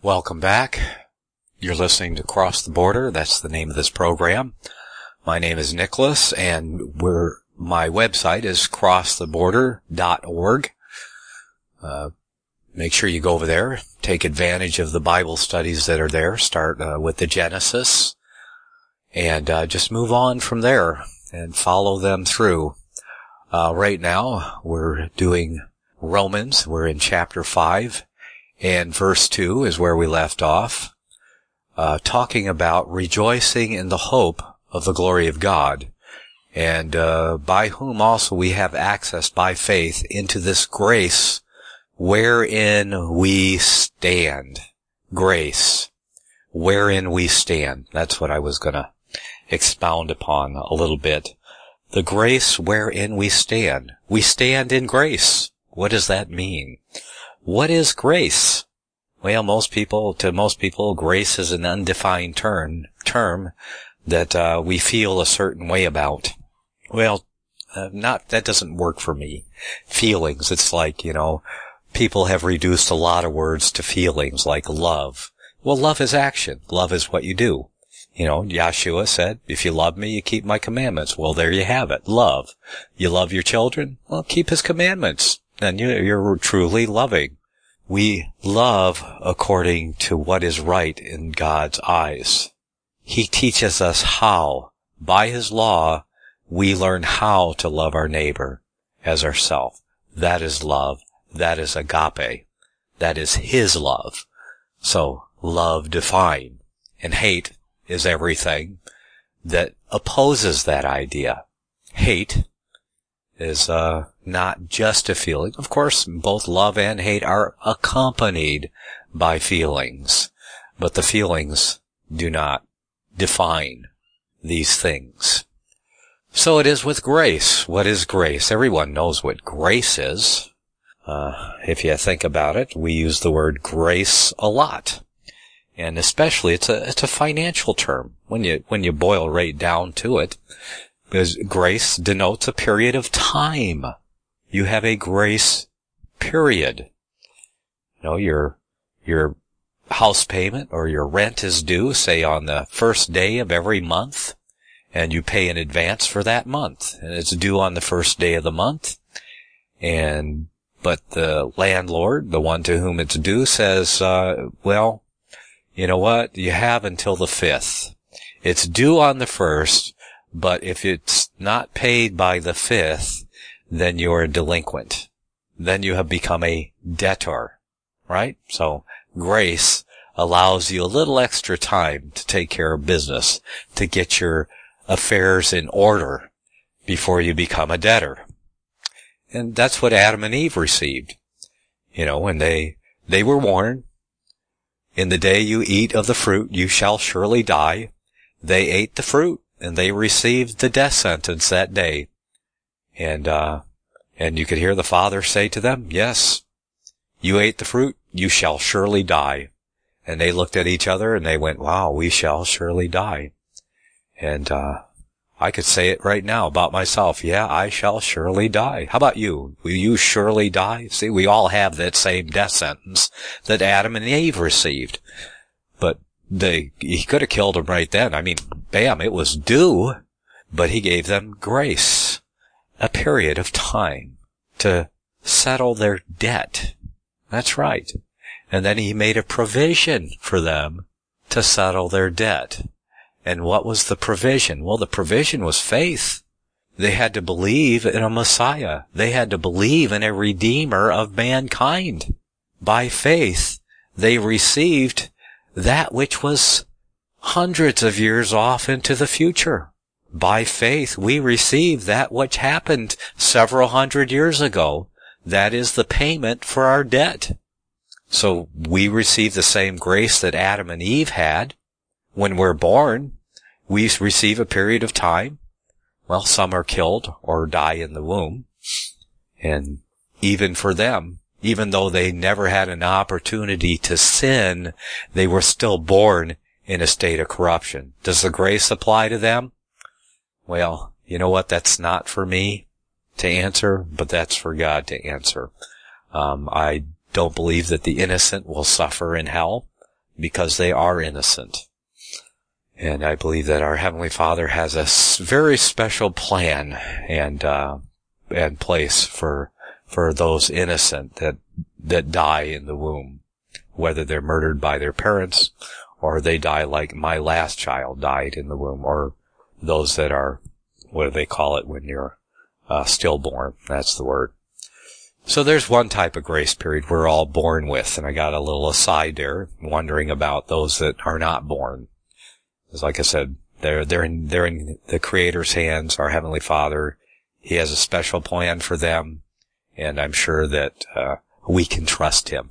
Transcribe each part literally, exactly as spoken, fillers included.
Welcome back. You're listening to Cross the Border. That's the name of this program. My name is Nicholas, and we're, my website is cross the border dot org. Uh, make sure you go over there, take advantage of the Bible studies that are there. Start uh, with the Genesis, and uh, just move on from there and follow them through. Uh, right now, we're doing Romans. We're in chapter five. And verse two is where we left off, uh, talking about rejoicing in the hope of the glory of God, and uh, by whom also we have access by faith into this grace wherein we stand. Grace, wherein we stand. That's what I was going to expound upon a little bit. The grace wherein we stand. We stand in grace. What does that mean? What is grace? Well, most people, to most people, grace is an undefined term, term that uh, we feel a certain way about. Well, uh, not, that doesn't work for me. Feelings, it's like, you know, people have reduced a lot of words to feelings, like love. Well, love is action. Love is what you do. You know, Yeshua said, if you love me, you keep my commandments. Well, there you have it. Love. You love your children? Well, keep his commandments. Then you're truly loving. We love according to what is right in God's eyes. He teaches us how. By his law, we learn how to love our neighbor as ourselves. That is love. That is agape. That is his love. So, love defined. And hate is everything that opposes that idea. Hate is uh not just a feeling. Of course, both love and hate are accompanied by feelings, but the feelings do not define these things. So it is with grace. What is grace? Everyone knows what grace is. Uh if you think about it, we use the word grace a lot. And especially it's a it's a financial term when you when you boil right down to it. Because grace denotes a period of time. You have a grace period. You know, your, your house payment or your rent is due, say, on the first day of every month, and you pay in advance for that month, and it's due on the first day of the month. And, but the landlord, the one to whom it's due, says, uh, well, you know what? You have until the fifth. It's due on the first. But if it's not paid by the fifth, then you're a delinquent. Then you have become a debtor, right? So grace allows you a little extra time to take care of business, to get your affairs in order before you become a debtor. And that's what Adam and Eve received. You know, when they, they were warned, in the day you eat of the fruit, you shall surely die. They ate the fruit. And they received the death sentence that day. And, uh, and you could hear the Father say to them, yes, you ate the fruit, you shall surely die. And they looked at each other and they went, wow, we shall surely die. And, uh, I could say it right now about myself. Yeah, I shall surely die. How about you? Will you surely die? See, we all have that same death sentence that Adam and Eve received. But They, he could have killed them right then. I mean, bam, it was due, but he gave them grace, a period of time to settle their debt. That's right. And then he made a provision for them to settle their debt. And what was the provision? Well, the provision was faith. They had to believe in a Messiah. They had to believe in a Redeemer of mankind. By faith, they received that which was hundreds of years off into the future. By faith, we receive that which happened several hundred years ago. That is the payment for our debt. So we receive the same grace that Adam and Eve had. When we're born, we receive a period of time. Well, some are killed or die in the womb. And even for them, even though they never had an opportunity to sin, they were still born in a state of corruption. Does the grace apply to them? Well, you know what? That's not for me to answer, but that's for God to answer. Um, I don't believe that the innocent will suffer in hell. because they are innocent. And I believe that our Heavenly Father has a very special plan and, uh, and place for, for those innocent that, that die in the womb, whether they're murdered by their parents or they die like my last child died in the womb, or those that are, what do they call it when you're, uh, stillborn? That's the word. So there's one type of grace period we're all born with, and I got a little aside there, wondering about those that are not born. Because like I said, they're, they're in, they're in the Creator's hands, our Heavenly Father. He has a special plan for them, and I'm sure that, uh, we can trust Him.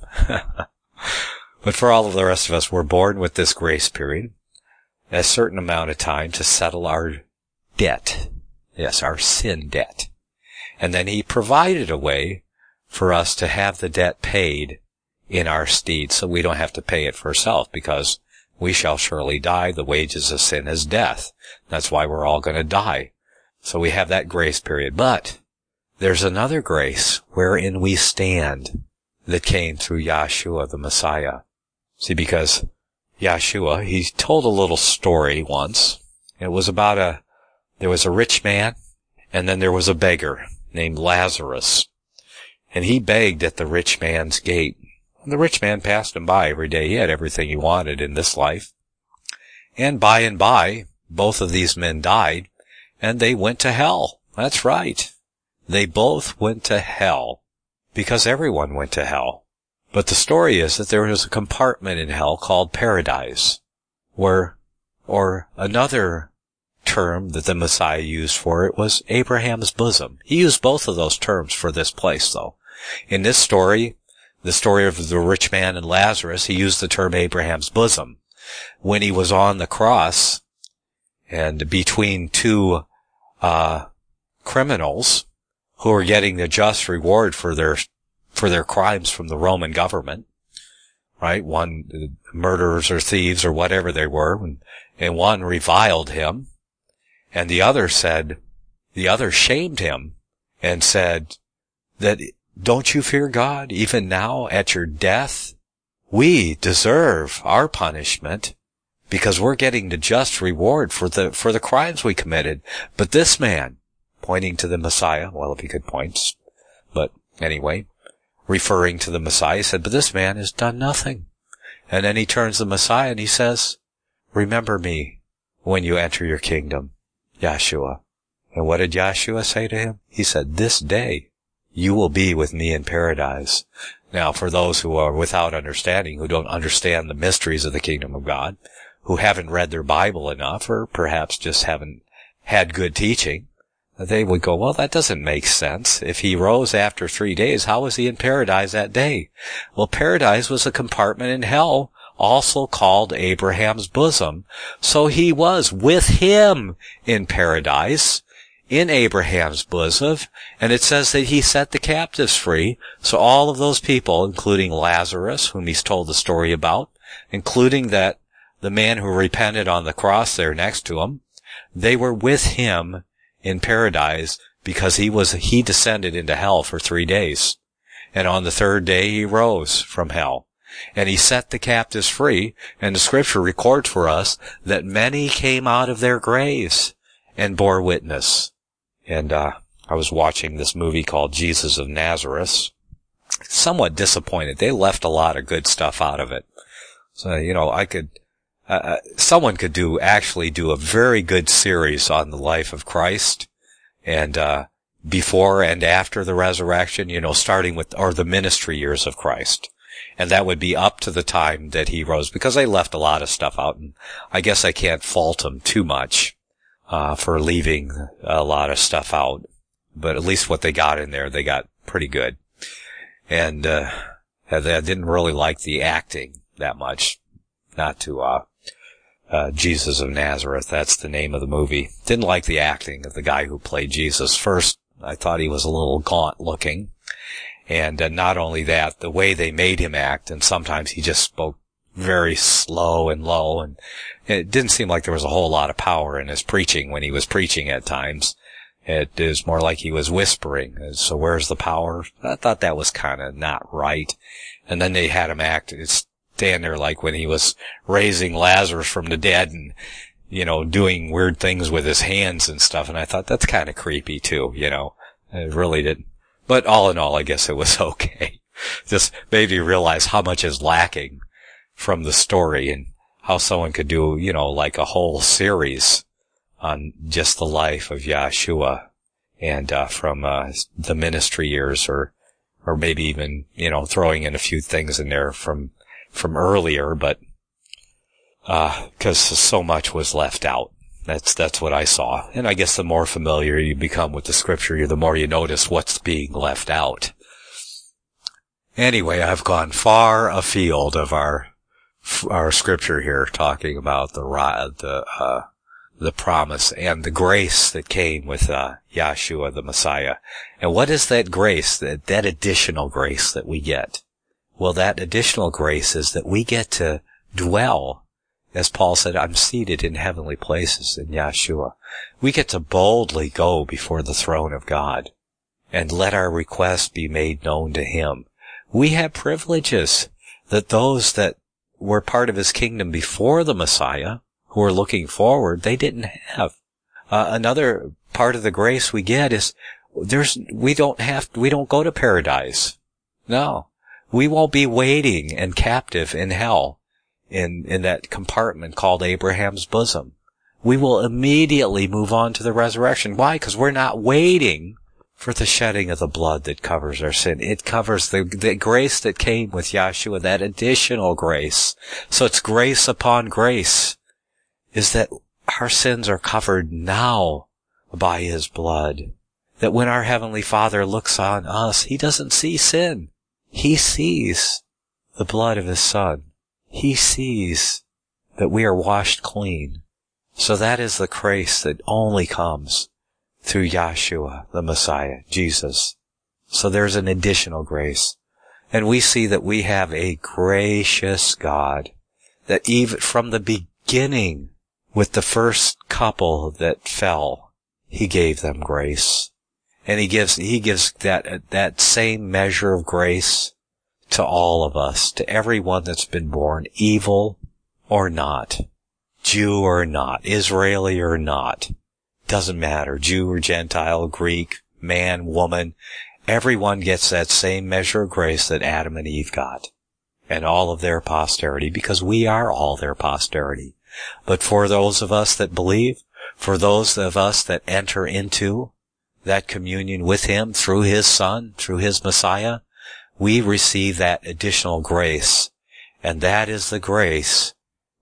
But for all of the rest of us, we're born with this grace period, a certain amount of time to settle our debt. Yes, our sin debt. And then He provided a way for us to have the debt paid in our stead, so we don't have to pay it for ourselves, because we shall surely die. The wages of sin is death. That's why we're all going to die. So we have that grace period. But there's another grace wherein we stand that came through Yahshua the Messiah. See, because Yahshua, he told a little story once. It was about a, there was a rich man, and then there was a beggar named Lazarus. And he begged at the rich man's gate. And the rich man passed him by every day. He had everything he wanted in this life. And by and by, both of these men died, and they went to hell. That's right. They both went to hell, because everyone went to hell. But the story is that there was a compartment in hell called paradise, where, or another term that the Messiah used for it was Abraham's bosom. He used both of those terms for this place, though. In this story, the story of the rich man and Lazarus, he used the term Abraham's bosom. When he was on the cross, and between two uh criminals who were getting the just reward for their for their crimes from the Roman government, right? One, murderers or thieves or whatever they were, and, and one reviled him, and the other said, the other shamed him and said that, don't you fear God, even now at your death? We deserve our punishment because we're getting the just reward for the, for the crimes we committed. But this man, pointing to the Messiah, well, if he could point, but anyway, referring to the Messiah, said, but this man has done nothing. And then he turns to the Messiah and he says, remember me when you enter your kingdom, Yahshua. And what did Yahshua say to him? He said, this day you will be with me in paradise. Now, for those who are without understanding, who don't understand the mysteries of the kingdom of God, who haven't read their Bible enough, or perhaps just haven't had good teaching, they would go, well, that doesn't make sense. If he rose after three days, how was he in paradise that day? Well, paradise was a compartment in hell, also called Abraham's bosom. So he was with him in paradise, in Abraham's bosom, and it says that he set the captives free. So all of those people, including Lazarus, whom he's told the story about, including that the man who repented on the cross there next to him, they were with him in paradise because he was, he descended into hell for three days. And on the third day he rose from hell. And he set the captives free, and the scripture records for us that many came out of their graves and bore witness. And, uh, I was watching this movie called Jesus of Nazareth. Somewhat disappointed. They left a lot of good stuff out of it. So, you know, I could, uh, someone could do, actually do a very good series on the life of Christ, and, uh, before and after the resurrection, you know, starting with, or the ministry years of Christ. And that would be up to the time that he rose, because they left a lot of stuff out, and I guess I can't fault them too much, uh, for leaving a lot of stuff out. But at least what they got in there, they got pretty good. And, uh, I didn't really like the acting that much. Not to, uh, uh, Jesus of Nazareth. That's the name of the movie. Didn't like the acting of the guy who played Jesus. First, I thought he was a little gaunt looking. And uh, not only that, the way they made him act, and sometimes he just spoke very slow and low, and it didn't seem like there was a whole lot of power in his preaching when he was preaching at times. It is more like he was whispering. So where's the power? I thought that was kind of not right. And then they had him act, it's stand there like when he was raising Lazarus from the dead and, you know, doing weird things with his hands and stuff. And I thought that's kind of creepy too, you know. It really didn't. But all in all, I guess it was okay. Just made me realize how much is lacking from the story and how someone could do, you know, like a whole series on just the life of Yahshua and uh, from uh, the ministry years, or or maybe even, you know, throwing in a few things in there from from earlier, but uh because so much was left out. That's that's what I saw. And I guess the more familiar you become with the scripture, the more you notice what's being left out. Anyway, I've gone far afield of our our scripture here, talking about the the uh the promise and the grace that came with uh Yahshua the Messiah. And what is that grace, that that additional grace that we get? Well, that additional grace is that we get to dwell, as Paul said, I'm seated in heavenly places in Yahshua. We get to boldly go before the throne of God and let our requests be made known to Him. We have privileges that those that were part of His kingdom before the Messiah, who are looking forward, they didn't have. Uh, another part of the grace we get is there's, we don't have, we don't go to paradise. No. We won't be waiting and captive in hell in, in that compartment called Abraham's bosom. We will immediately move on to the resurrection. Why? Because we're not waiting for the shedding of the blood that covers our sin. It covers the, the grace that came with Yahshua, that additional grace. So it's grace upon grace, is that our sins are covered now by His blood. That when our Heavenly Father looks on us, He doesn't see sin. He sees the blood of His Son. He sees that we are washed clean. So that is the grace that only comes through Yahshua, the Messiah, Jesus. So there's an additional grace. And we see that we have a gracious God, that even from the beginning, with the first couple that fell, He gave them grace. And He gives, He gives that, that same measure of grace to all of us, to everyone that's been born, evil or not, Jew or not, Israeli or not. Doesn't matter, Jew or Gentile, Greek, man, woman, everyone gets that same measure of grace that Adam and Eve got, and all of their posterity, because we are all their posterity. But for those of us that believe, for those of us that enter into that communion with Him through His Son, through His Messiah, we receive that additional grace. And that is the grace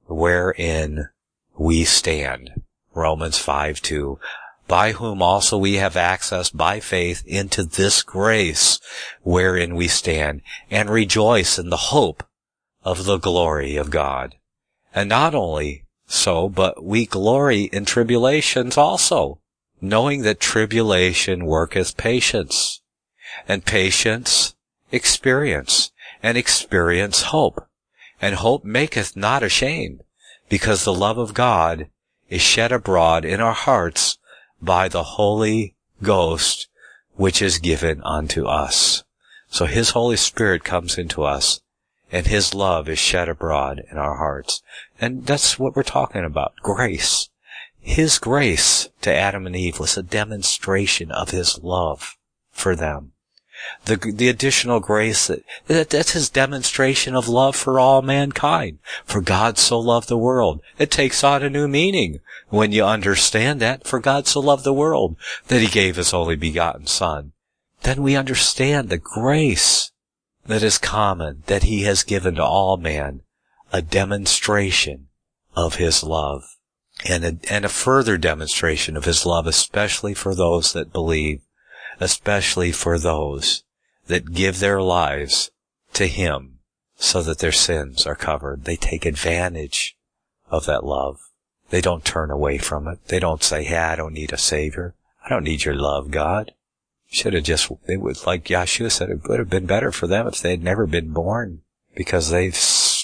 wherein we stand. Romans five two. By whom also we have access by faith into this grace wherein we stand, and rejoice in the hope of the glory of God. And not only so, but we glory in tribulations also, knowing that tribulation worketh patience, and patience experience, and experience hope. And hope maketh not ashamed, because the love of God is shed abroad in our hearts by the Holy Ghost, which is given unto us. So His Holy Spirit comes into us, and His love is shed abroad in our hearts. And that's what we're talking about, grace. His grace to Adam and Eve was a demonstration of His love for them. The, the additional grace, that, that that's His demonstration of love for all mankind. For God so loved the world. It takes on a new meaning when you understand that. For God so loved the world that He gave His only begotten Son. Then we understand the grace that is common, that He has given to all man, a demonstration of His love. And a, and a further demonstration of His love, especially for those that believe, especially for those that give their lives to Him so that their sins are covered. They take advantage of that love. They don't turn away from it. They don't say, hey, I don't need a Savior. I don't need your love, God. Should have just, they would, like Yahshua said, it would have been better for them if they had never been born, because they've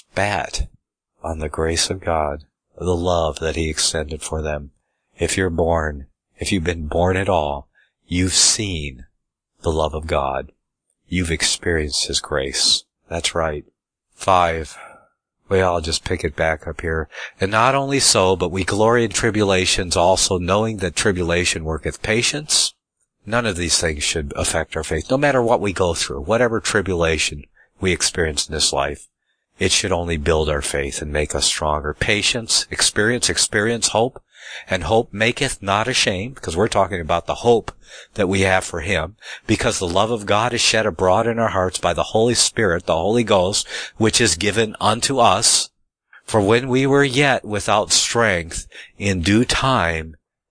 spat on the grace of God, the love that He extended for them. If you're born, if you've been born at all, you've seen the love of God. You've experienced His grace. That's right. Five. Well, I'll just pick it back up here. And not only so, but we glory in tribulations also, knowing that tribulation worketh patience. None of these things should affect our faith. No matter what we go through, whatever tribulation we experience in this life, it should only build our faith and make us stronger. Patience, experience, experience, hope. And hope maketh not ashamed, because we're talking about the hope that we have for Him, because the love of God is shed abroad in our hearts by the Holy Spirit, the Holy Ghost, which is given unto us. For when we were yet without strength, in due time,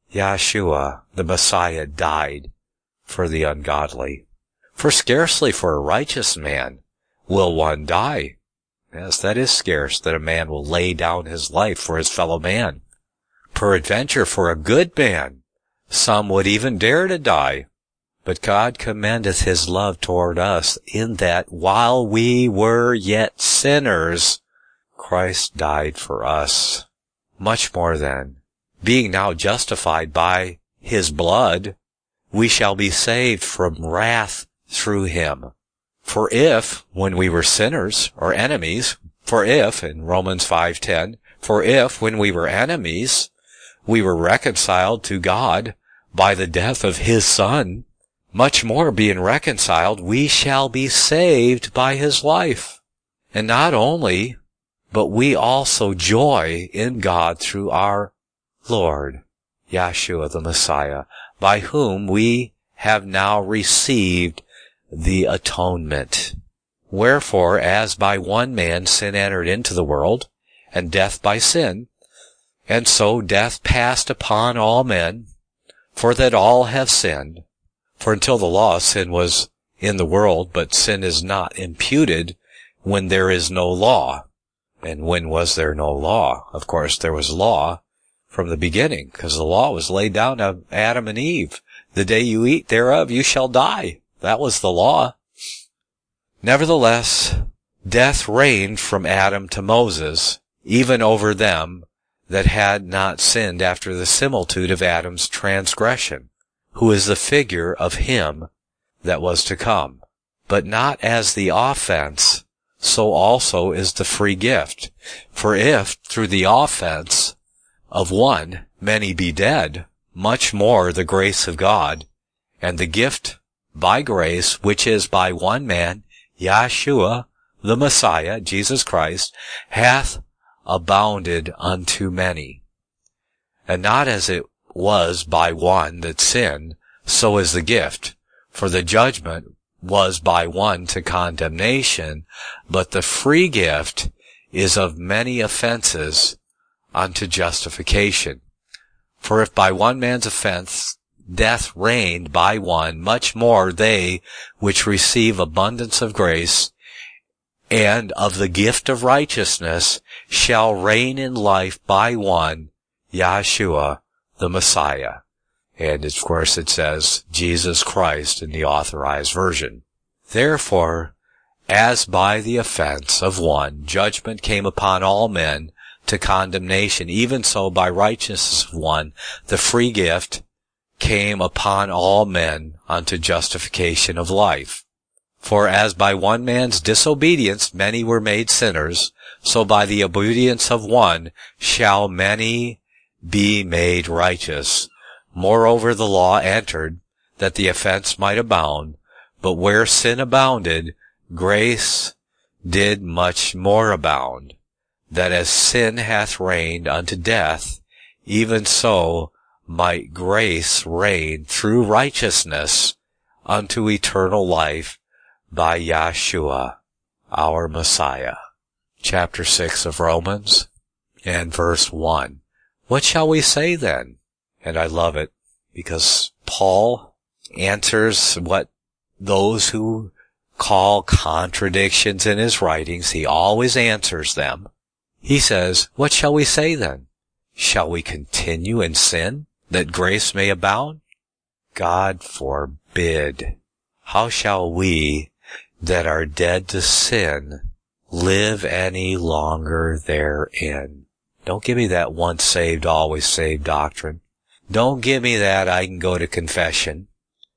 Yeshua, the Messiah, died for the ungodly. For scarcely for a righteous man will one die. Yes, that is scarce, that a man will lay down his life for his fellow man. Peradventure for a good man, some would even dare to die. But God commendeth His love toward us, in that while we were yet sinners, Christ died for us. Much more then, being now justified by His blood, we shall be saved from wrath through Him. For if, when we were sinners, or enemies, for if, in Romans five ten, for if, when we were enemies, we were reconciled to God by the death of His Son, much more being reconciled, we shall be saved by His life. And not only, but we also joy in God through our Lord, Yeshua the Messiah, by whom we have now received the atonement. Wherefore, as by one man sin entered into the world, and death by sin, and so death passed upon all men, for that all have sinned. For until the law, sin was in the world, but sin is not imputed when there is no law. And when was there no law? Of course, there was law from the beginning, because the law was laid down to Adam and Eve. The day you eat thereof, you shall die. That was the law. Nevertheless, death reigned from Adam to Moses, even over them that had not sinned after the similitude of Adam's transgression, who is the figure of him that was to come. But not as the offense, so also is the free gift. For if, through the offense of one, many be dead, much more the grace of God, and the gift by grace, which is by one man, Yeshua, the Messiah, Jesus Christ, hath abounded unto many. And not as it was by one that sinned, so is the gift. For the judgment was by one to condemnation, but the free gift is of many offenses unto justification. For if by one man's offense death reigned by one, much more they which receive abundance of grace and of the gift of righteousness shall reign in life by one, Yeshua, the Messiah. And of course it says Jesus Christ in the Authorized Version. Therefore, as by the offense of one judgment came upon all men to condemnation, even so by righteousness of one the free gift came upon all men unto justification of life. For as by one man's disobedience many were made sinners, so by the obedience of one shall many be made righteous. Moreover, the law entered, that the offense might abound, but where sin abounded, grace did much more abound, that as sin hath reigned unto death, even so might grace reign through righteousness unto eternal life by Yeshua, our Messiah. Chapter six of Romans, and verse one. What shall we say then? And I love it, because Paul answers what those who call contradictions in his writings, he always answers them. He says, what shall we say then? Shall we continue in sin, that grace may abound? God forbid. How shall we that are dead to sin live any longer therein? Don't give me that once saved, always saved doctrine. Don't give me that I can go to confession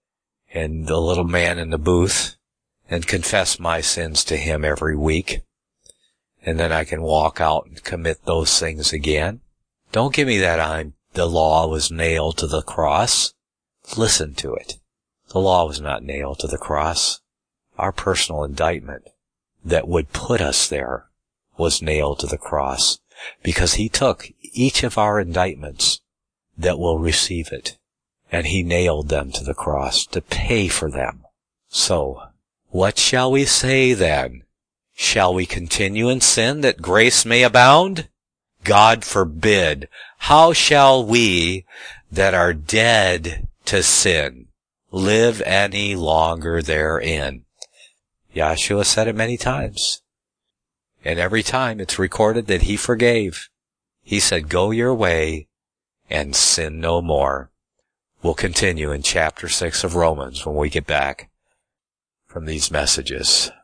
and the little man in the booth and confess my sins to him every week. and then I can walk out and commit those things again. Don't give me that I'm, the law was nailed to the cross. Listen to it. The law was not nailed to the cross. Our personal indictment that would put us there was nailed to the cross, because he took each of our indictments that will receive it, and he nailed them to the cross to pay for them. So, what shall we say then? Shall we continue in sin that grace may abound? God forbid. How shall we that are dead to sin live any longer therein? Yahshua said it many times. And every time it's recorded that he forgave. He said, go your way and sin no more. We'll continue in chapter six of Romans when we get back from these messages.